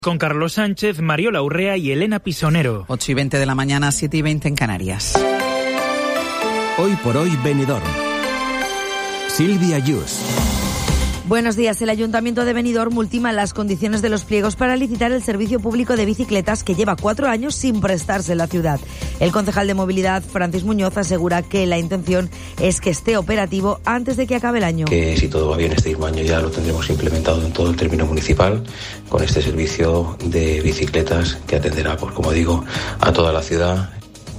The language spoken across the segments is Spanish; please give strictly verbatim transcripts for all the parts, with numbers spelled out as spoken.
Con Carlos Sánchez, Mariola Urrea y Elena Pisonero. ocho y veinte de la mañana, siete y veinte en Canarias. Hoy por hoy, Benidorm. Silvia Yus. Buenos días. El Ayuntamiento de Benidorm ultima las condiciones de los pliegos para licitar el servicio público de bicicletas que lleva cuatro años sin prestarse en la ciudad. El concejal de Movilidad, Francis Muñoz, asegura que la intención es que esté operativo antes de que acabe el año. Que si todo va bien este mismo año ya lo tendremos implementado en todo el término municipal con este servicio de bicicletas que atenderá, pues como digo, a toda la ciudad.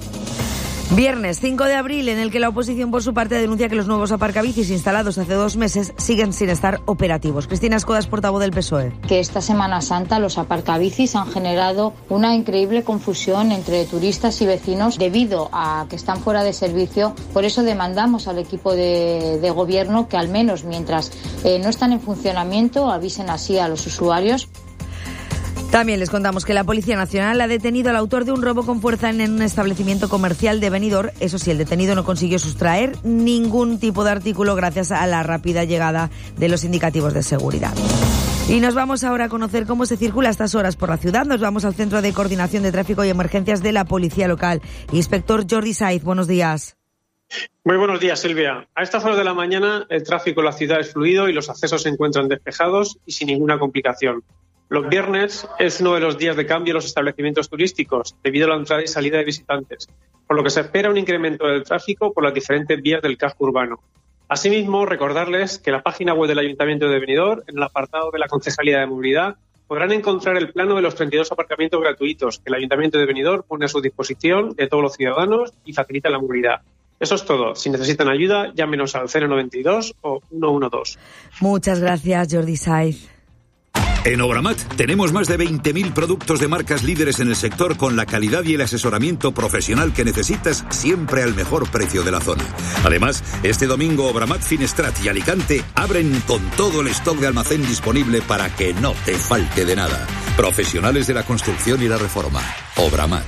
Viernes cinco de abril, en el que la oposición por su parte denuncia que los nuevos aparcabicis instalados hace dos meses siguen sin estar operativos. Cristina Escodas, portavoz del P S O E. Que esta Semana Santa los aparcabicis han generado una increíble confusión entre turistas y vecinos debido a que están fuera de servicio. Por eso demandamos al equipo de, de gobierno que al menos mientras eh, no están en funcionamiento avisen así a los usuarios. También les contamos que la Policía Nacional ha detenido al autor de un robo con fuerza en un establecimiento comercial de Benidorm. Eso sí, el detenido no consiguió sustraer ningún tipo de artículo gracias a la rápida llegada de los indicativos de seguridad. Y nos vamos ahora a conocer cómo se circula a estas horas por la ciudad. Nos vamos al Centro de Coordinación de Tráfico y Emergencias de la Policía Local. Inspector Jordi Saiz, buenos días. Muy buenos días, Silvia. A estas horas de la mañana el tráfico en la ciudad es fluido y los accesos se encuentran despejados y sin ninguna complicación. Los viernes es uno de los días de cambio en los establecimientos turísticos, debido a la entrada y salida de visitantes, por lo que se espera un incremento del tráfico por las diferentes vías del casco urbano. Asimismo, recordarles que en la página web del Ayuntamiento de Benidorm, en el apartado de la Concejalía de Movilidad, podrán encontrar el plano de los treinta y dos aparcamientos gratuitos que el Ayuntamiento de Benidorm pone a su disposición de todos los ciudadanos y facilita la movilidad. Eso es todo. Si necesitan ayuda, llámenos al cero noventa y dos o ciento doce. Muchas gracias, Jordi Saiz. En Obramat tenemos más de veinte mil productos de marcas líderes en el sector con la calidad y el asesoramiento profesional que necesitas siempre al mejor precio de la zona. Además, este domingo Obramat Finestrat y Alicante abren con todo el stock de almacén disponible para que no te falte de nada. Profesionales de la construcción y la reforma. Obramat.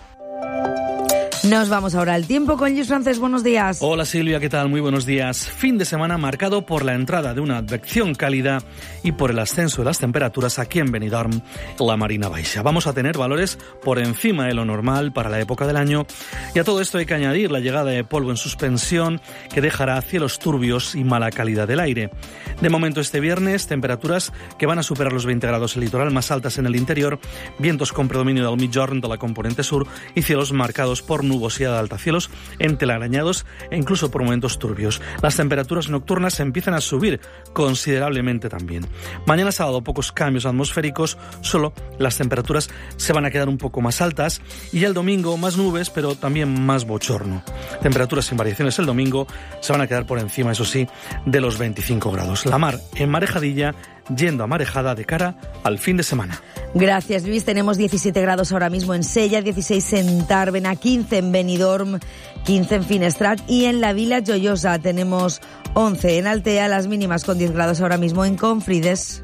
Nos vamos ahora al tiempo con Luis Francés. Buenos días. Hola Silvia, ¿qué tal? Muy buenos días. Fin de semana marcado por la entrada de una advección cálida y por el ascenso de las temperaturas aquí en Benidorm, la Marina Baixa. Vamos a tener valores por encima de lo normal para la época del año y a todo esto hay que añadir la llegada de polvo en suspensión que dejará cielos turbios y mala calidad del aire. De momento este viernes, temperaturas que van a superar los veinte grados en el litoral, más altas en el interior, vientos con predominio del migjorn de la componente sur y cielos marcados por nubosidad de altacielos, entelarañados e incluso por momentos turbios. Las temperaturas nocturnas empiezan a subir considerablemente también. Mañana sábado pocos cambios atmosféricos, solo las temperaturas se van a quedar un poco más altas y ya el domingo más nubes pero también más bochorno. Temperaturas sin variaciones el domingo se van a quedar por encima, eso sí, de los veinticinco grados. La mar en marejadilla, yendo a marejada de cara al fin de semana. Gracias, Luis. Tenemos diecisiete grados ahora mismo en Sella, dieciséis en Tàrbena, quince en Benidorm, quince en Finestrat y en la Vila Joiosa tenemos once en Altea, las mínimas con diez grados ahora mismo en Confrides.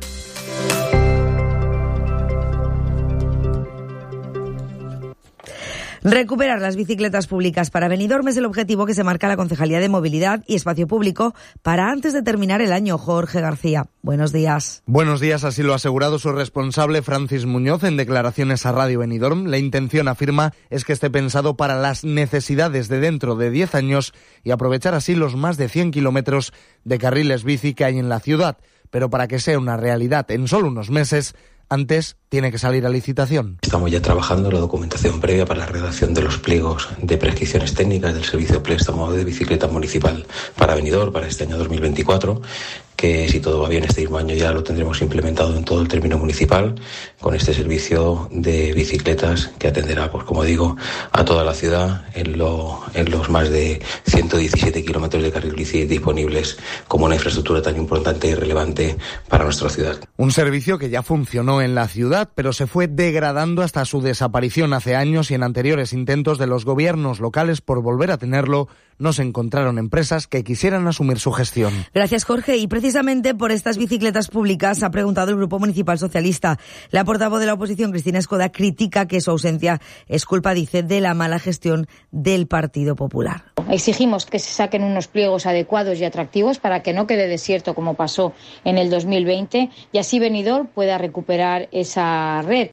Recuperar las bicicletas públicas para Benidorm es el objetivo que se marca la Concejalía de Movilidad y Espacio Público para antes de terminar el año. Jorge García, buenos días. Buenos días, así lo ha asegurado su responsable Francis Muñoz en declaraciones a Radio Benidorm. La intención, afirma, es que esté pensado para las necesidades de dentro de diez años y aprovechar así los más de cien kilómetros de carriles bici que hay en la ciudad. Pero para que sea una realidad en solo unos meses, antes tiene que salir a licitación. Estamos ya trabajando en la documentación previa para la redacción de los pliegos de prescripciones técnicas del servicio de préstamo de bicicleta municipal para Benidorm para este año dos mil veinticuatro, que si todo va bien este mismo año ya lo tendremos implementado en todo el término municipal con este servicio de bicicletas que atenderá, pues como digo, a toda la ciudad en, lo, en los más de ciento diecisiete kilómetros de carril bici disponibles como una infraestructura tan importante y relevante para nuestra ciudad. Un servicio que ya funcionó en la ciudad, pero se fue degradando hasta su desaparición hace años y en anteriores intentos de los gobiernos locales por volver a tenerlo, no se encontraron empresas que quisieran asumir su gestión. Gracias, Jorge. Y precisamente Precisamente por estas bicicletas públicas ha preguntado el Grupo Municipal Socialista. La portavoz de la oposición, Cristina Escoda, critica que su ausencia es culpa, dice, de la mala gestión del Partido Popular. Exigimos que se saquen unos pliegos adecuados y atractivos para que no quede desierto como pasó en el dos mil veinte y así Benidorm pueda recuperar esa red.